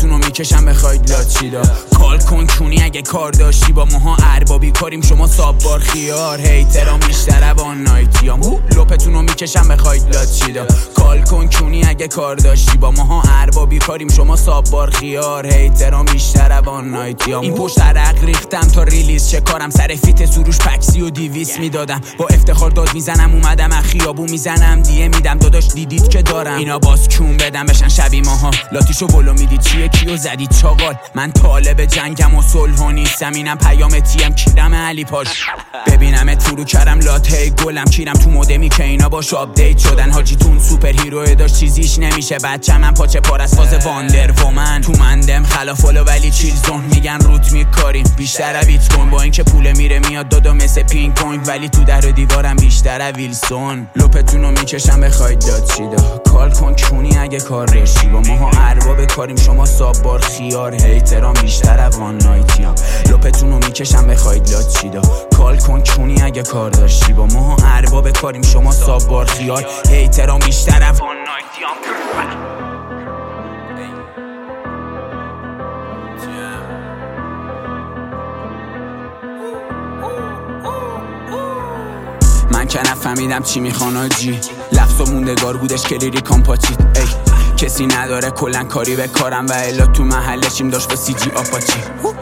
لپتونو میکشم بخواید لاتشیدا کال کن کونی اگه کار داشتی با ماها اربابی کاریم شما ساببار خیار هیترام بیشتره وان نایتیام لپتونو میکشم بخواید لاتشیدا کال کن کونی اگه کار داشتی با ماها اربابی کاریم شما ساببار خیار هیترام بیشتره وان نایتیام این پشت عرق ریختم تا ریلیز چه کارم سر فیت سروش پکسی و 200 میدادم با افتخار داد میزنم اومدم اخیابو میزنم دیه میدم داداش دیدید که دارم اینا باز کون بدم بشن شبی ماها لاتیشو بلو میدید چیه کیو زدید چاقال من طالب جنگم و صلح نیستم اینم پیام تیم کیرم علی پاش ببینم تو رو کردم لاته گلم کیرم تو مودمی که اینا باش آپدیت شدن حاجیتون سوپر هیرو داشت چیزیش نمیشه بچه من پاچه پار از فاز واندر وومن تو مندم خلافالو ولی چیل زون میگن روت میکاریم بیشتر ویت کن با اینکه پول میره میاد دادو مثل پینگ پونگ ولی تو در و دیوارم بیشتر ویلسون لپتونو میکشم بخواید داد چیدا کال کن کونی اگه کار رشی با ماها ارباب کاریم شما ساببار خیار هیترام بیشتر وان نایتیام لپتونو میکشم بخواید داد چیدا کال کن کونی اگه کار داشتی با ماها ارباب کاریم شما ساببار خیار هیترام بیشتر وان نایتیام من که نفهمیدم چی میخوان آجی لفظ و موندگار بودش که لیری کامپاچید ای کسی نداره کلن کاری به کارم و الا تو محلشیم داشت با سی جی آپاچی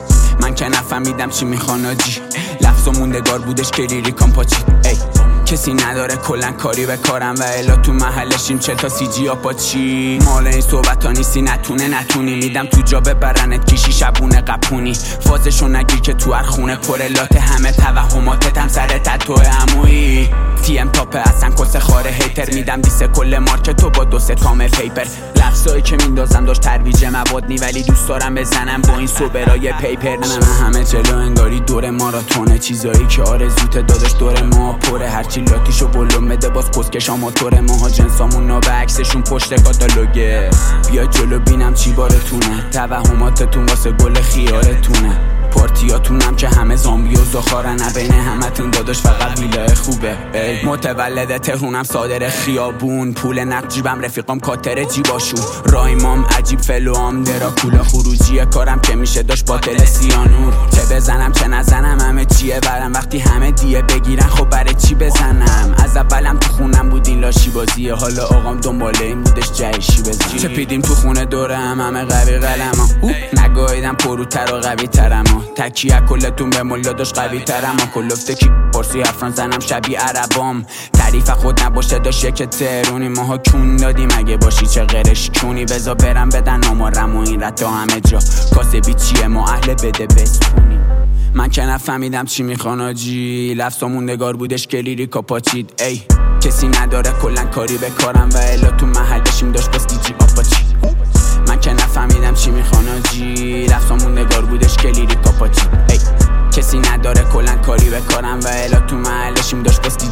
من که نفهمیدم چی میخوان آجی لفظ و موندگار بودش که لیری کامپاچید ای کسی نداره کلن کاری به کارم و الا تو محلشیم چه تا سی جی آپاچی مال این صحبت ها نیستی نتونی میدم تو جا ببرنت کشی شبونه قپونی فازشو نگیر که تو هر خونه پرلات همه توهماتت هم سر تتو عمویی تیم تاپه اصلا کس خاره هیتر میدم دیسه کل مارکتو با 2 تام پیپر لفظایی که میندازم داشت ترویج مواد نی ولی دوست دارم بزنم با این سوبرای پیپر نه همه جلو انگاری دور ماراتونه چیزایی که آرزوت داداش دور ما پره هرچی لاتیشو بلوم بده باز پسکش آماتور ماها جنسامون نابه عکسشون پشت کاتالوگه بیا جلو بینم چی بارتونه توهماتتون واسه گل خیارتونه پارتیاتونم که همه زامبی و زخارن بین همتون داداش فقط ویلای خوبه متولد تهرونم صادر خیابون پول نقد جیبم رفیقام کاتر جیباشون رایمام عجیب فلوام دراکولا خروجی کارم که میشه داشت باطل سیانور چه بزنم چه نزنم همه چیه برم وقتی همه دیه بگیرن خب برای چی بزنم از اولم تو خونم بود این لاشی بازیه حالا آقام دنباله این بودش جایشی بزنم چه پیدیم تو خونه دورم همه قوی قلما نگاهیدم پروتر و قوی ترم تکیه کلتون به ملا داشت قوی ترم کلفته کی پرسی افران زنم شبیه عربام تعریف خود نباشه داشت که ترونی ماها کون دادیم اگه باشی چه غیرش کونی بزا برم بدن آمارم و این رتا همه جا کاسبی چیه ما اهل بده بستونی من که نفهمیدم چی میخوان آجی لفظ و موندگار بودش که لیری کاپاچید ای کسی نداره کلن کاری به کارم و الا تو محلشیم داشت باز دیجی آپاچی من که نفهمیدم چی میخوان آجی لفظ و موندگار بودش که لیری کاپاچید ای کسی نداره کلن کاری به کارم و الا تو محلشیم داشت باز